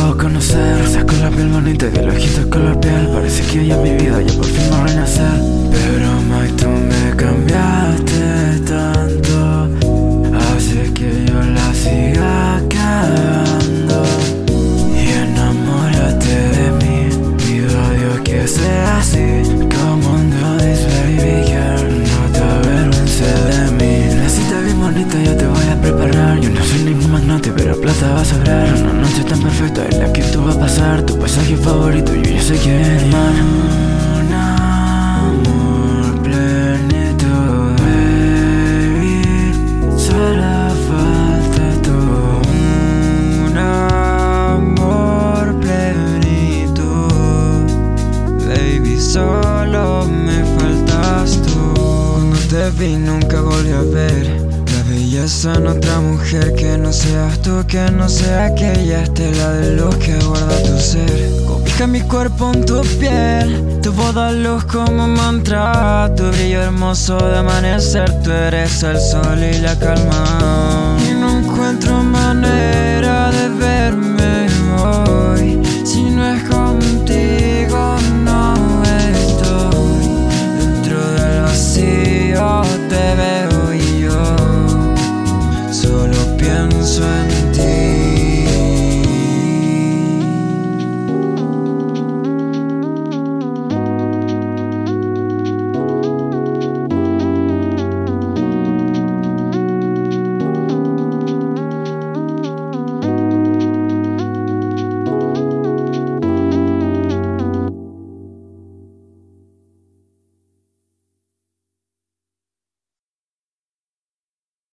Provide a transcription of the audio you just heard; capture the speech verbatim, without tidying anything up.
acabo de conocer. Rosas con la piel bonita y de ojitos color piel. Parece que hoy en mi vida ya por fin va a renacer. Pero Mike, tú me cambiaste tanto, hace que yo la siga cagando. Y enamórate de mí, pido a Dios que sea así. Come on, do this baby girl, no te avergüences de mí. Naciste bien bonita, yo te voy a preparar. Yo no soy ningún magnate, pero plata va a sobrar. Una noche tan perfecta en la que tú vas a pasar. Tu paisaje favorito, yo ya sé quién es. Un amor plenitud, baby, solo falta tú. Un amor plenitud, baby, solo me faltas tú. Cuando te vi nunca volví a ver la belleza en otra mujer que no seas tú, que no sea aquella estela de luz que guarda tu ser. Cobija mi cuerpo en tu piel, tu voz da luz como un mantra, tu brillo hermoso de amanecer. Tú eres el sol y la calma, y no encuentro manera